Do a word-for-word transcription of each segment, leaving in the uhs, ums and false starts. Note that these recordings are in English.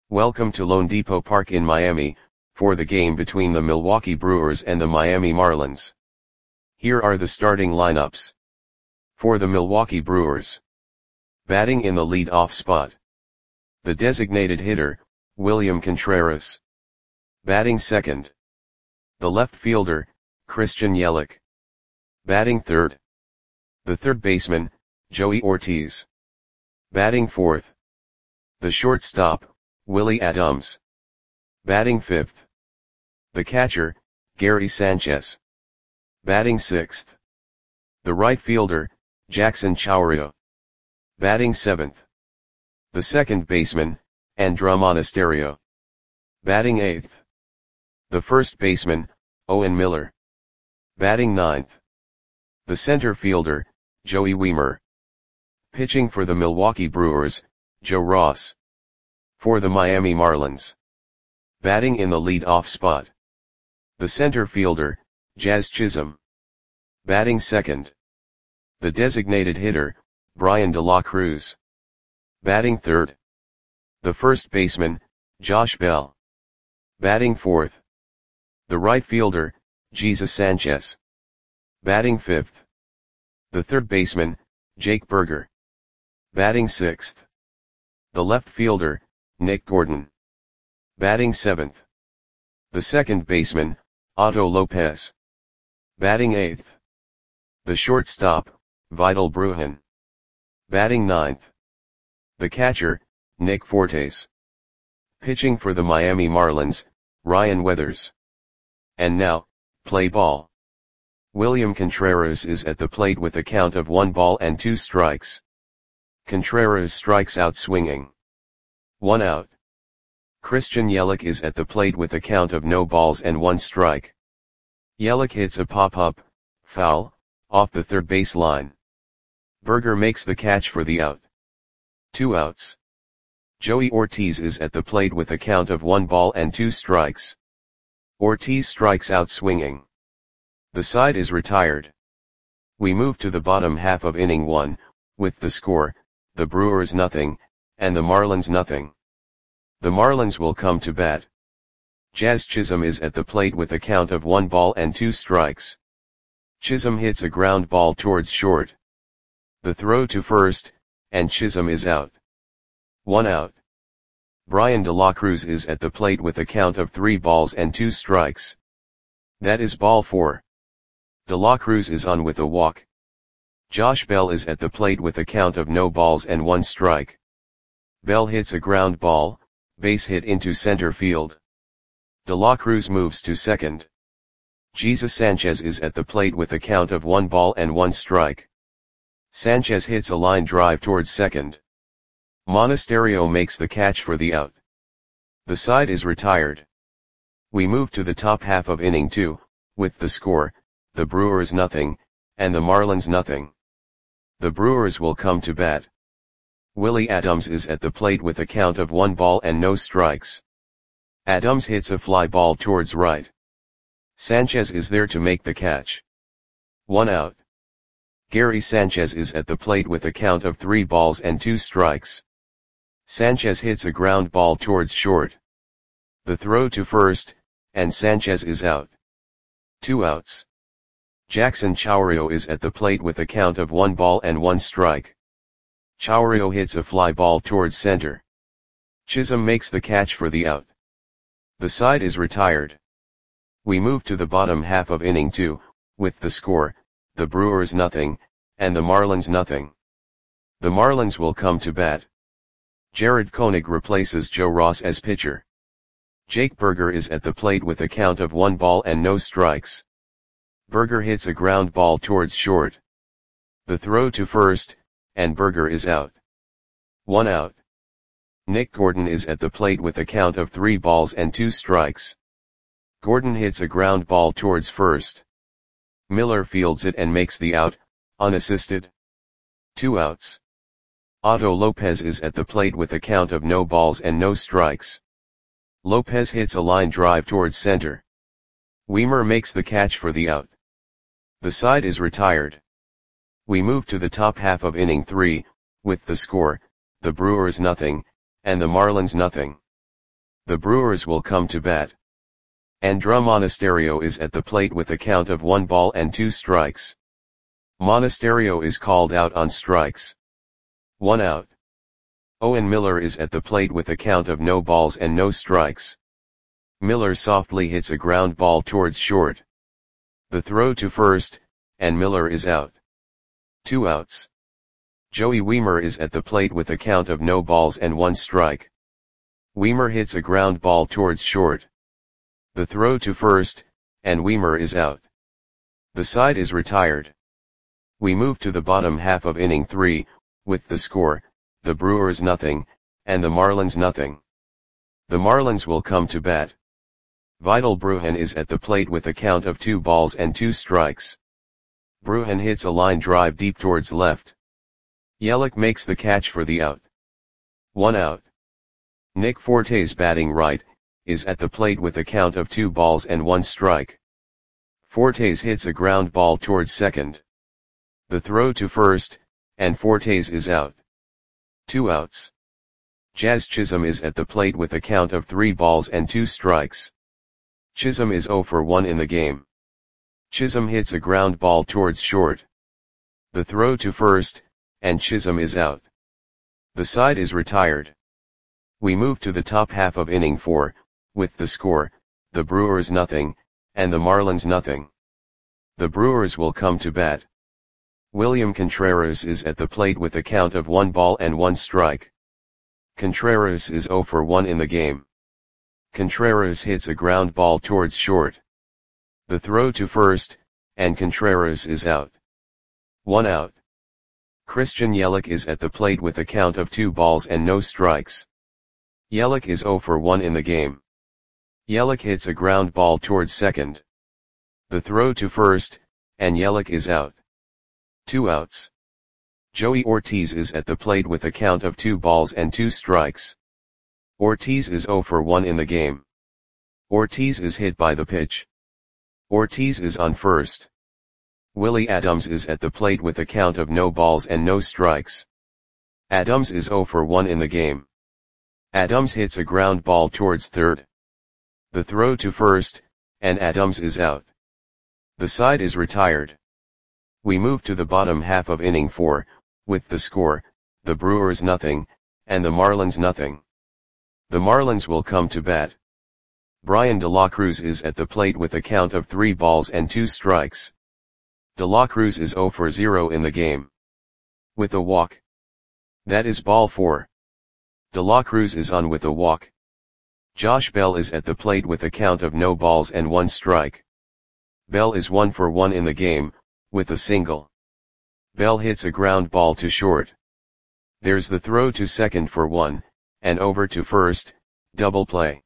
Welcome to loanDepot Park in Miami, for the game between the Milwaukee Brewers and the Miami Marlins. Here are the starting lineups. For the Milwaukee Brewers. Batting in the lead-off spot. The designated hitter, William Contreras. Batting second. The left fielder, Christian Yelich. Batting third. The third baseman, Joey Ortiz. Batting fourth. The shortstop, Willie Adams. Batting fifth. The catcher, Gary Sanchez. Batting sixth. The right fielder, Jackson Chourio. Batting seventh. The second baseman, Andruw Monasterio. Batting eighth. The first baseman, Owen Miller. Batting ninth. The center fielder, Joey Wiemer. Pitching for the Milwaukee Brewers, Joe Ross. For the Miami Marlins. Batting in the lead-off spot. The center fielder, Jazz Chisholm. Batting second. The designated hitter, Bryan De La Cruz. Batting third. The first baseman, Josh Bell. Batting fourth. The right fielder, Jesus Sanchez. Batting fifth. The third baseman, Jake Burger. Batting sixth. The left fielder, Nick Gordon. Batting seventh. The second baseman, Otto Lopez. Batting eighth. The shortstop, Vidal Brujan. Batting ninth. The catcher, Nick Fortes. Pitching for the Miami Marlins, Ryan Weathers. And now, play ball. William Contreras is at the plate with a count of one ball and two strikes. Contreras strikes out swinging. One out. Christian Yelich is at the plate with a count of no balls and one strike. Yelich hits a pop-up, foul, off the third base line. Burger makes the catch for the out. Two outs. Joey Ortiz is at the plate with a count of one ball and two strikes. Ortiz strikes out swinging. The side is retired. We move to the bottom half of inning one, with the score, the Brewers nothing, and the Marlins nothing. The Marlins will come to bat. Jazz Chisholm is at the plate with a count of one ball and two strikes. Chisholm hits a ground ball towards short. The throw to first, and Chisholm is out. One out. Bryan De La Cruz is at the plate with a count of three balls and two strikes. That is ball four. De La Cruz is on with a walk. Josh Bell is at the plate with a count of no balls and one strike. Bell hits a ground ball, base hit into center field. De La Cruz moves to second. Jesus Sanchez is at the plate with a count of one ball and one strike. Sanchez hits a line drive towards second. Monasterio makes the catch for the out. The side is retired. We move to the top half of inning two, with the score, the Brewers nothing, and the Marlins nothing. The Brewers will come to bat. Willie Adams is at the plate with a count of one ball and no strikes. Adams hits a fly ball towards right. Sanchez is there to make the catch. One out. Gary Sanchez is at the plate with a count of three balls and two strikes. Sanchez hits a ground ball towards short. The throw to first, and Sanchez is out. Two outs. Jackson Chourio is at the plate with a count of one ball and one strike. Chourio hits a fly ball towards center. Chisholm makes the catch for the out. The side is retired. We move to the bottom half of inning two, with the score, the Brewers nothing, and the Marlins nothing. The Marlins will come to bat. Jared Koenig replaces Joe Ross as pitcher. Jake Burger is at the plate with a count of one ball and no strikes. Burger hits a ground ball towards short. The throw to first, and Burger is out. One out. Nick Gordon is at the plate with a count of three balls and two strikes. Gordon hits a ground ball towards first. Miller fields it and makes the out, unassisted. Two outs. Otto Lopez is at the plate with a count of no balls and no strikes. Lopez hits a line drive towards center. Wiemer makes the catch for the out. The side is retired. We move to the top half of inning three, with the score, the Brewers nothing, and the Marlins nothing. The Brewers will come to bat. Andrés Monasterio is at the plate with a count of one ball and two strikes. Monasterio is called out on strikes. One out. Owen Miller is at the plate with a count of no balls and no strikes. Miller softly hits a ground ball towards short. The throw to first, and Miller is out. Two outs. Joey Wiemer is at the plate with a count of no balls and one strike. Wiemer hits a ground ball towards short. The throw to first, and Wiemer is out. The side is retired. We move to the bottom half of inning three, with the score, the Brewers nothing, and the Marlins nothing. The Marlins will come to bat. Vidal Brujan is at the plate with a count of two balls and two strikes. Brujan hits a line drive deep towards left. Yelich makes the catch for the out. One out. Nick Fortes, batting right, is at the plate with a count of two balls and one strike. Fortes hits a ground ball towards second. The throw to first, and Fortes is out. Two outs. Jazz Chisholm is at the plate with a count of three balls and two strikes. Chisholm is oh for one in the game. Chisholm hits a ground ball towards short. The throw to first, and Chisholm is out. The side is retired. We move to the top half of inning four, with the score, the Brewers nothing, and the Marlins nothing. The Brewers will come to bat. William Contreras is at the plate with a count of one ball and one strike. Contreras is oh for one in the game. Contreras hits a ground ball towards short. The throw to first, and Contreras is out. One out. Christian Yelich is at the plate with a count of two balls and no strikes. Yelich is oh for one in the game. Yelich hits a ground ball towards second. The throw to first, and Yelich is out. Two outs. Joey Ortiz is at the plate with a count of two balls and two strikes. Ortiz is oh for one in the game. Ortiz is hit by the pitch. Ortiz is on first. Willie Adams is at the plate with a count of no balls and no strikes. Adams is oh for one in the game. Adams hits a ground ball towards third. The throw to first, and Adams is out. The side is retired. We move to the bottom half of inning four, with the score, the Brewers nothing, and the Marlins nothing. The Marlins will come to bat. Brian De La Cruz is at the plate with a count of three balls and two strikes. De La Cruz is oh for zero in the game. With a walk. That is ball four. De La Cruz is on with a walk. Josh Bell is at the plate with a count of no balls and one strike. Bell is one for one in the game, with a single. Bell hits a ground ball to short. There's the throw to second for one, and over to first, double play.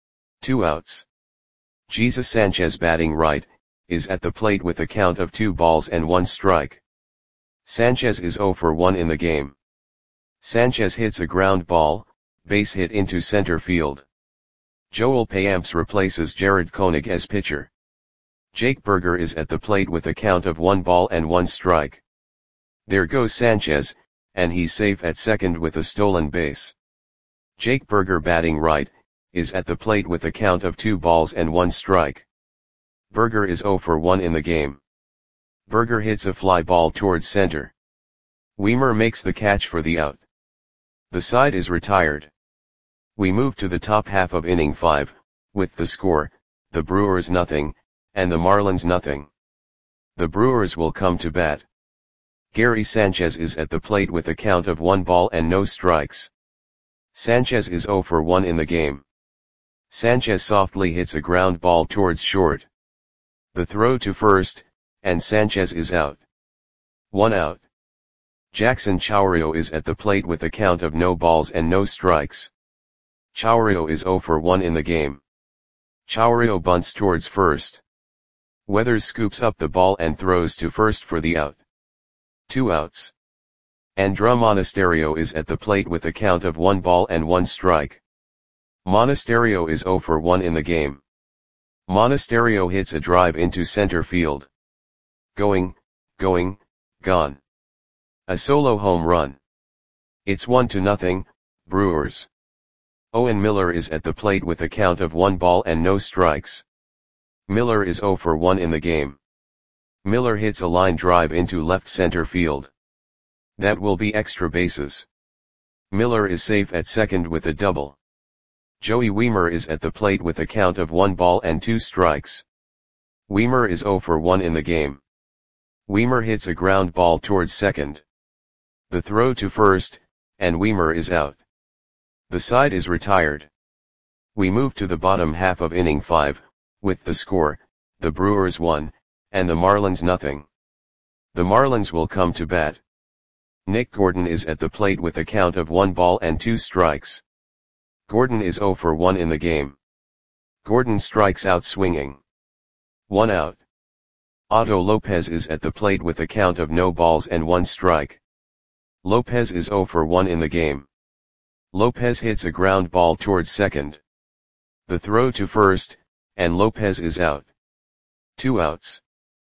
Two outs. Jesus Sanchez, batting right, is at the plate with a count of two balls and one strike. Sanchez is oh for one in the game. Sanchez hits a ground ball, base hit into center field. Joel Payamps replaces Jared Koenig as pitcher. Jake Burger is at the plate with a count of one ball and one strike. There goes Sanchez, and he's safe at second with a stolen base. Jake Burger, batting right, is at the plate with a count of two balls and one strike. Burger is oh for one in the game. Burger hits a fly ball towards center. Wiemer makes the catch for the out. The side is retired. We move to the top half of inning five, with the score, the Brewers nothing, and the Marlins nothing. The Brewers will come to bat. Gary Sanchez is at the plate with a count of one ball and no strikes. Sanchez is oh for one in the game. Sanchez softly hits a ground ball towards short. The throw to first, and Sanchez is out. One out. Jackson Chourio is at the plate with a count of no balls and no strikes. Chourio is oh for one in the game. Chourio bunts towards first. Weathers scoops up the ball and throws to first for the out. Two outs. Andrés Monasterio is at the plate with a count of one ball and one strike. Monasterio is oh for one in the game. Monasterio hits a drive into center field. Going, going, gone. A solo home run. It's one to nothing, Brewers. Owen Miller is at the plate with a count of one ball and no strikes. Miller is zero for one in the game. Miller hits a line drive into left center field. That will be extra bases. Miller is safe at second with a double. Joey Wiemer is at the plate with a count of one ball and two strikes. Wiemer is zero for one in the game. Wiemer hits a ground ball towards second. The throw to first, and Wiemer is out. The side is retired. We move to the bottom half of inning five, with the score, the Brewers one, and the Marlins nothing. The Marlins will come to bat. Nick Gordon is at the plate with a count of one ball and two strikes. Gordon is zero for one in the game. Gordon strikes out swinging. One out. Otto Lopez is at the plate with a count of no balls and one strike. Lopez is zero for one in the game. Lopez hits a ground ball towards second. The throw to first, and Lopez is out. Two outs.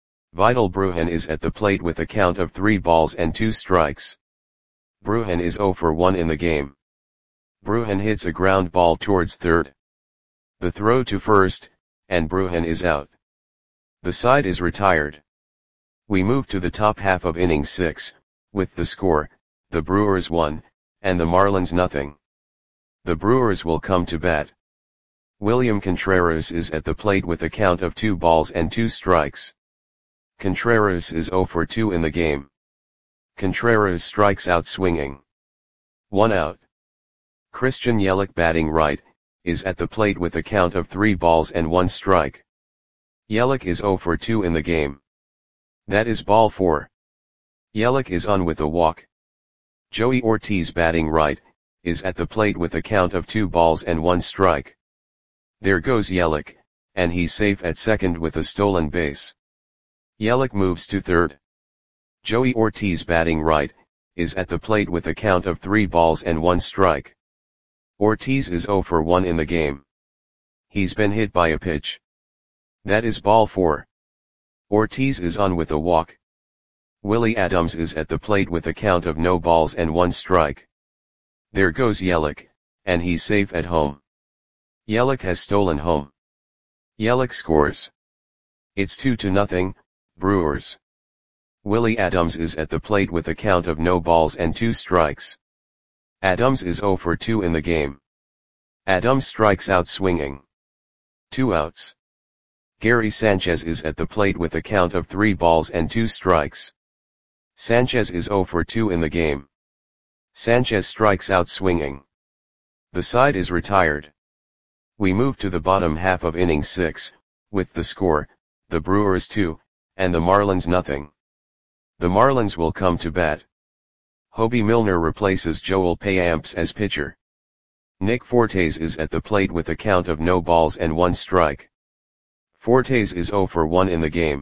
Vidal Brujan is at the plate with a count of three balls and two strikes. Brujan is zero for one in the game. Brujan hits a ground ball towards third. The throw to first, and Brujan is out. The side is retired. We move to the top half of inning six, with the score, the Brewers one, and the Marlins nothing. The Brewers will come to bat. William Contreras is at the plate with a count of two balls and two strikes. Contreras is zero for two in the game. Contreras strikes out swinging. One out. Christian Yelich, batting right, is at the plate with a count of three balls and one strike. Yelich is zero for two in the game. That is ball four. Yelich is on with a walk. Joey Ortiz, batting right, is at the plate with a count of two balls and one strike. There goes Yelich, and he's safe at second with a stolen base. Yelich moves to third. Joey Ortiz, batting right, is at the plate with a count of three balls and one strike. Ortiz is zero for one in the game. He's been hit by a pitch. That is ball four. Ortiz is on with a walk. Willie Adams is at the plate with a count of no balls and one strike. There goes Yelich, and he's safe at home. Yelich has stolen home. Yelich scores. It's two to nothing, Brewers. Willie Adams is at the plate with a count of no balls and two strikes. Adams is zero for two in the game. Adams strikes out swinging. Two outs. Gary Sanchez is at the plate with a count of three balls and two strikes. Sanchez is zero for two in the game. Sanchez strikes out swinging. The side is retired. We move to the bottom half of inning six, with the score, the Brewers two, and the Marlins nothing. The Marlins will come to bat. Hobie Milner replaces Joel Payamps as pitcher. Nick Fortes is at the plate with a count of no balls and one strike. Fortes is zero for one in the game.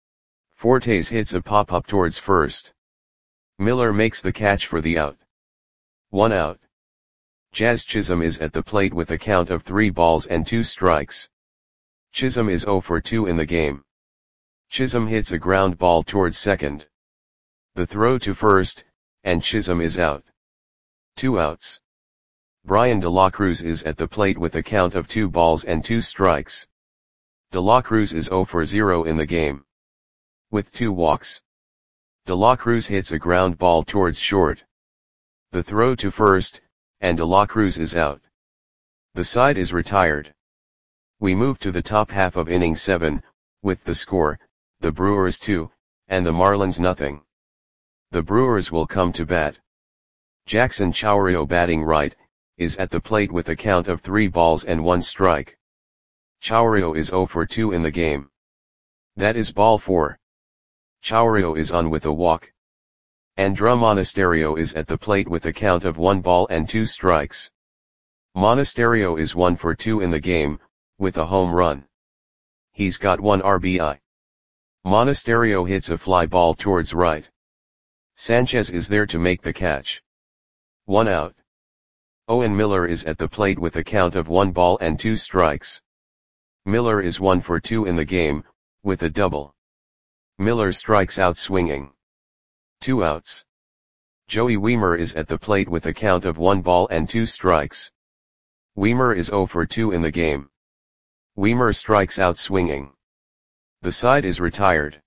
Fortes hits a pop-up towards first. Miller makes the catch for the out. One out. Jazz Chisholm is at the plate with a count of three balls and two strikes. Chisholm is zero for two in the game. Chisholm hits a ground ball towards second. The throw to first, and Chisholm is out. Two outs. Brian De La Cruz is at the plate with a count of two balls and two strikes. De La Cruz is zero for zero in the game. With two walks. De La Cruz hits a ground ball towards short. The throw to first, and De La Cruz is out. The side is retired. We move to the top half of inning seven, with the score, the Brewers two, and the Marlins nothing. The Brewers will come to bat. Jackson Chourio, batting right, is at the plate with a count of three balls and one strike. Chourio is zero for two in the game. That is ball four. Chourio is on with a walk. Andruw Monasterio is at the plate with a count of one ball and two strikes. Monasterio is one for two in the game, with a home run. He's got one R B I. Monasterio hits a fly ball towards right. Sanchez is there to make the catch. One out. Owen Miller is at the plate with a count of one ball and two strikes. Miller is one for two in the game, with a double. Miller strikes out swinging. Two outs. Joey Wiemer is at the plate with a count of one ball and two strikes. Weimer is zero for two in the game. Weimer strikes out swinging. The side is retired.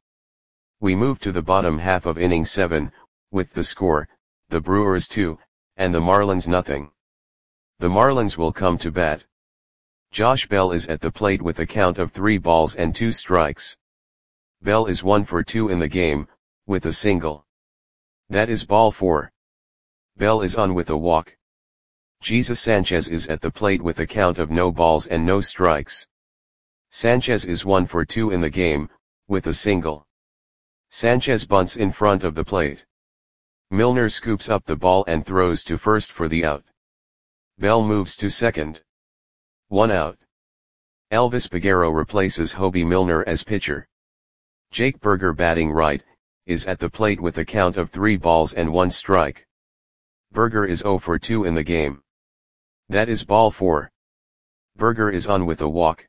We move to the bottom half of inning seven, with the score, the Brewers two, and the Marlins nothing. The Marlins will come to bat. Josh Bell is at the plate with a count of three balls and two strikes. Bell is one for two in the game, with a single. That is ball four. Bell is on with a walk. Jesus Sanchez is at the plate with a count of no balls and no strikes. Sanchez is one for two in the game, with a single. Sanchez bunts in front of the plate. Milner scoops up the ball and throws to first for the out. Bell moves to second. One out. Elvis Peguero replaces Hobie Milner as pitcher. Jake Burger, batting right, is at the plate with a count of three balls and one strike. Burger is zero for two in the game. That is ball four. Burger is on with a walk.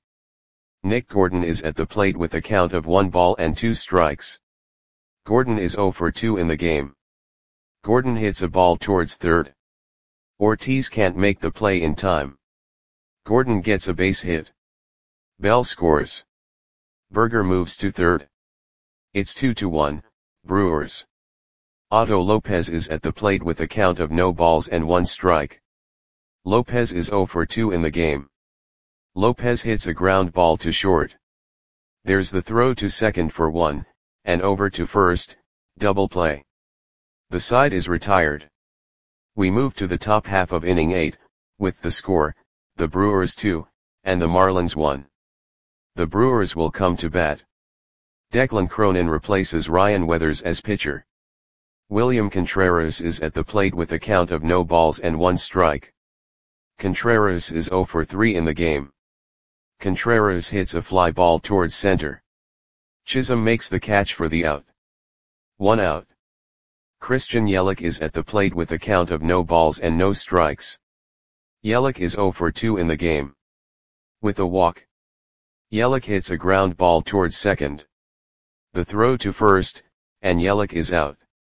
Nick Gordon is at the plate with a count of one ball and two strikes. Gordon is zero for two in the game. Gordon hits a ball towards third. Ortiz can't make the play in time. Gordon gets a base hit. Bell scores. Burger moves to third. It's two to one, Brewers. Otto Lopez is at the plate with a count of no balls and one strike. Lopez is zero for two in the game. Lopez hits a ground ball to short. There's the throw to second for one, and over to first, double play. The side is retired. We move to the top half of inning eight, with the score, the Brewers two, and the Marlins one. The Brewers will come to bat. Declan Cronin replaces Ryan Weathers as pitcher. William Contreras is at the plate with a count of no balls and one strike. Contreras is zero for three in the game. Contreras hits a fly ball towards center. Chisholm makes the catch for the out. One out. Christian Yelich is at the plate with a count of no balls and no strikes. Yelich is zero for two in the game. With a walk. Yelich hits a ground ball towards second. The throw to first, and Yelich is out.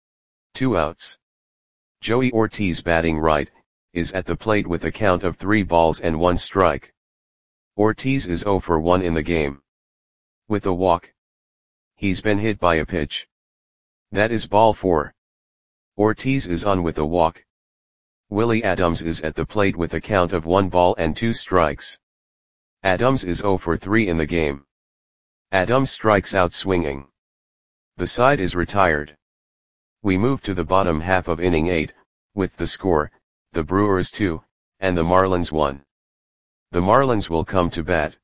Two outs. Joey Ortiz, batting right, is at the plate with a count of three balls and one strike. Ortiz is zero for one in the game. With a walk. He's been hit by a pitch. That is ball four. Ortiz is on with a walk. Willie Adams is at the plate with a count of one ball and two strikes. Adams is zero for three in the game. Adams strikes out swinging. The side is retired. We move to the bottom half of inning eight, with the score, the Brewers two, and the Marlins one. The Marlins will come to bat.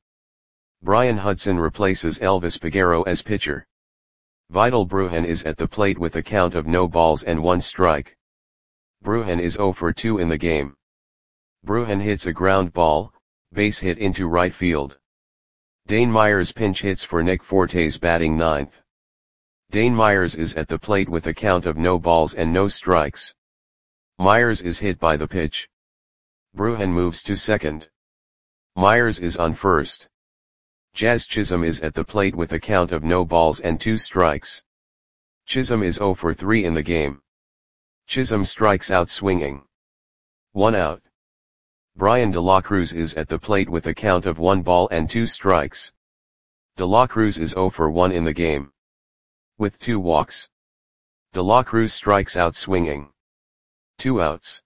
Brian Hudson replaces Elvis Peguero as pitcher. Vidal Brujan is at the plate with a count of no balls and one strike. Brujan is zero for two in the game. Brujan hits a ground ball, base hit into right field. Dane Myers pinch hits for Nick Fortes, batting ninth. Dane Myers is at the plate with a count of no balls and no strikes. Myers is hit by the pitch. Brujan moves to second. Myers is on first. Jazz Chisholm is at the plate with a count of no balls and two strikes. Chisholm is zero for three in the game. Chisholm strikes out swinging. One out. Brian De La Cruz is at the plate with a count of one ball and two strikes. De La Cruz is zero for one in the game. With two walks. De La Cruz strikes out swinging. Two outs.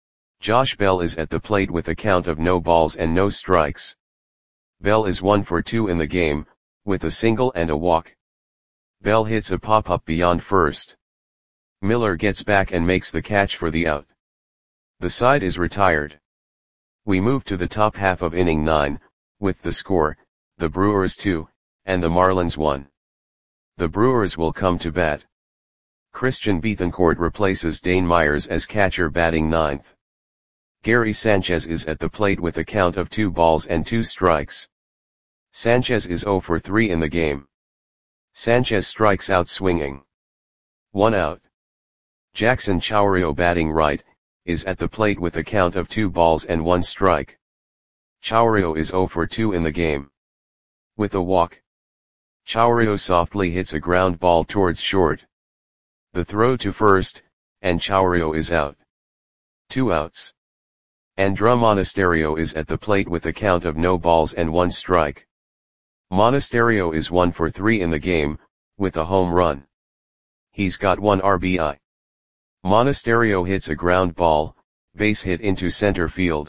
Josh Bell is at the plate with a count of no balls and no strikes. Bell is one for two in the game, with a single and a walk. Bell hits a pop-up beyond first. Miller gets back and makes the catch for the out. The side is retired. We move to the top half of inning nine, with the score, the Brewers two, and the Marlins one. The Brewers will come to bat. Christian Bethancourt replaces Dane Myers as catcher, batting ninth. Gary Sanchez is at the plate with a count of two balls and two strikes. Sanchez is zero for three in the game. Sanchez strikes out swinging. One out. Jackson Chourio, batting right, is at the plate with a count of two balls and one strike. Chourio is zero for two in the game. With a walk. Chourio softly hits a ground ball towards short. The throw to first, and Chourio is out. Two outs. Andrés Monasterio is at the plate with a count of no balls and one strike. Monasterio is one for three in the game, with a home run. He's got one R B I. Monasterio hits a ground ball, base hit into center field.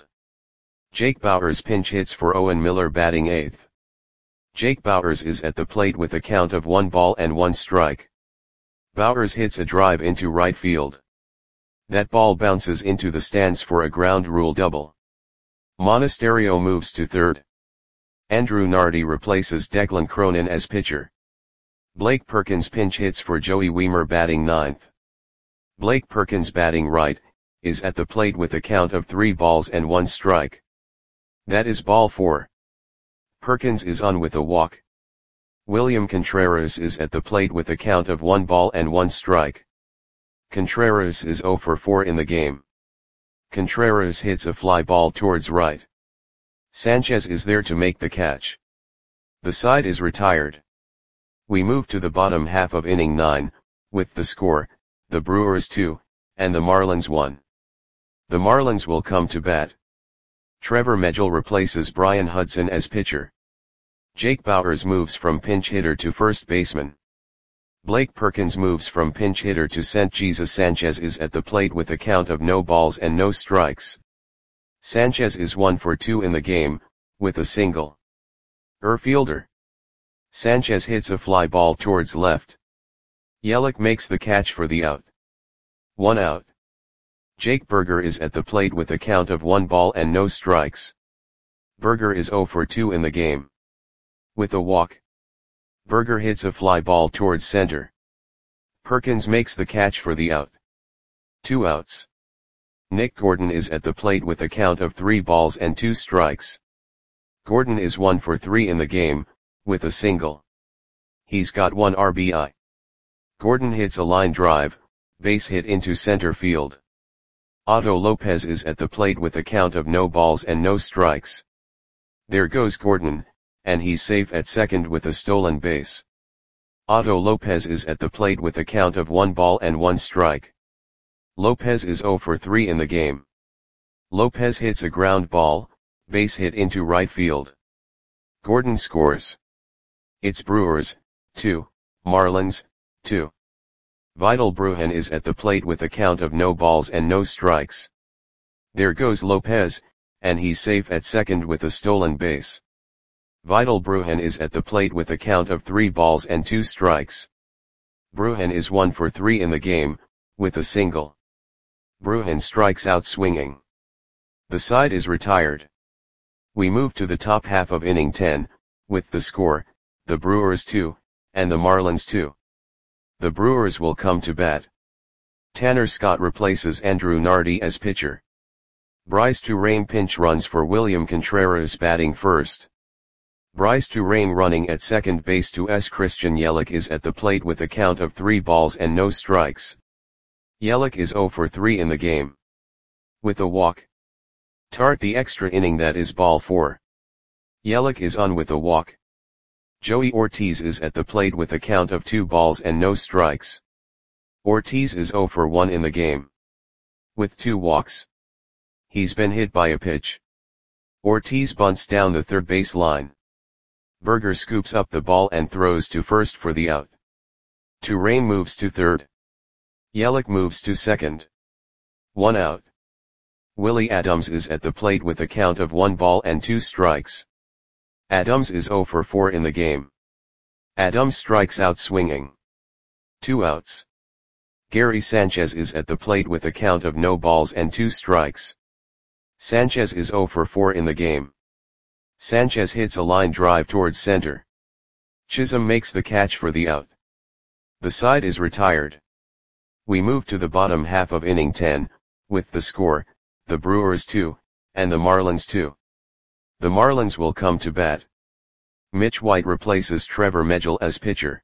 Jake Bauers pinch hits for Owen Miller batting eighth. Jake Bauers is at the plate with a count of one ball and one strike. Bauers hits a drive into right field. That ball bounces into the stands for a ground rule double. Monasterio moves to third. Andrew Nardi replaces Declan Cronin as pitcher. Blake Perkins pinch hits for Joey Wiemer batting ninth. Blake Perkins batting right, is at the plate with a count of three balls and one strike. That is ball four. Perkins is on with a walk. William Contreras is at the plate with a count of one ball and one strike. Contreras is zero for four in the game. Contreras hits a fly ball towards right. Sanchez is there to make the catch. The side is retired. We move to the bottom half of inning nine, with the score, the Brewers two, and the Marlins one. The Marlins will come to bat. Trevor Megill replaces Brian Hudson as pitcher. Jake Bauers moves from pinch hitter to first baseman. Blake Perkins moves from pinch hitter to center. Jesus Sanchez is at the plate with a count of no balls and no strikes. Sanchez is one for two in the game, with a single. Erfielder. Sanchez hits a fly ball towards left. Yelich makes the catch for the out. One out. Jake Burger is at the plate with a count of one ball and no strikes. Burger is zero for two in the game. With a walk. Burger hits a fly ball towards center. Perkins makes the catch for the out. Two outs. Nick Gordon is at the plate with a count of three balls and two strikes. Gordon is one for three in the game, with a single. He's got one R B I. Gordon hits a line drive, base hit into center field. Otto Lopez is at the plate with a count of no balls and no strikes. There goes Gordon, and he's safe at second with a stolen base. Otto Lopez is at the plate with a count of one ball and one strike. Lopez is zero for three in the game. Lopez hits a ground ball, base hit into right field. Gordon scores. It's Brewers, two, Marlins, two. Vidal Brujan is at the plate with a count of no balls and no strikes. There goes Lopez, and he's safe at second with a stolen base. Vidal Brujan is at the plate with a count of three balls and two strikes. Brujan is one for three in the game, with a single. Brujan strikes out swinging. The side is retired. We move to the top half of inning ten, with the score, the Brewers two, and the Marlins two. The Brewers will come to bat. Tanner Scott replaces Andrew Nardi as pitcher. Bryce Turang pinch runs for William Contreras batting first. Bryce Turang running at second base to S. Christian Yelich is at the plate with a count of three balls and no strikes. Yelich is zero for three in the game. With a walk. Start the extra inning, that is ball four. Yelich is on with a walk. Joey Ortiz is at the plate with a count of two balls and no strikes. Ortiz is zero for one in the game. With two walks. He's been hit by a pitch. Ortiz bunts down the third base line. Burger scoops up the ball and throws to first for the out. Turang moves to third. Yelich moves to second. One out. Willie Adams is at the plate with a count of one ball and two strikes. Adams is zero for four in the game. Adams strikes out swinging. Two outs. Gary Sanchez is at the plate with a count of no balls and two strikes. Sanchez is zero for four in the game. Sanchez hits a line drive towards center. Chisholm makes the catch for the out. The side is retired. We move to the bottom half of inning ten, with the score, the Brewers two, and the Marlins two. The Marlins will come to bat. Mitch White replaces Trevor Megill as pitcher.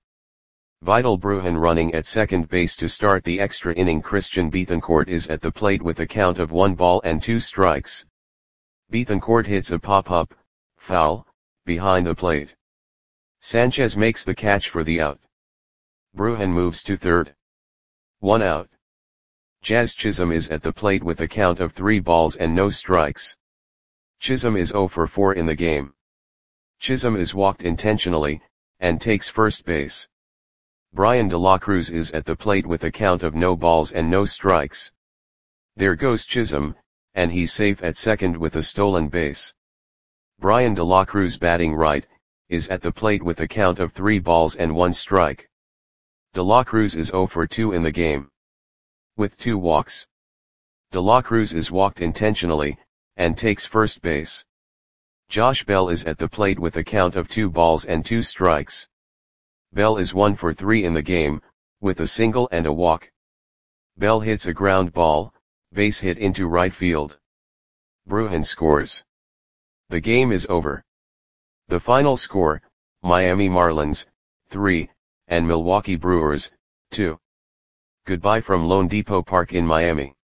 Vidal Brujan running at second base to start the extra inning. Christian Betancourt is at the plate with a count of one ball and two strikes. Betancourt hits a pop-up, foul, behind the plate. Sanchez makes the catch for the out. Brujan moves to third. One out. Jazz Chisholm is at the plate with a count of three balls and no strikes. Chisholm is zero for four in the game. Chisholm is walked intentionally, and takes first base. Bryan De La Cruz is at the plate with a count of no balls and no strikes. There goes Chisholm, and he's safe at second with a stolen base. Bryan De La Cruz, batting right, is at the plate with a count of three balls and one strike. De La Cruz is zero for two in the game, with two walks. De La Cruz is walked intentionally, and takes first base. Josh Bell is at the plate with a count of two balls and two strikes. Bell is one for three in the game, with a single and a walk. Bell hits a ground ball, base hit into right field. Brujan scores. The game is over. The final score, Miami Marlins, three, and Milwaukee Brewers, two. Goodbye from Lone Depot Park in Miami.